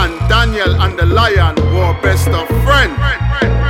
Daniel and the Lion were best of friends.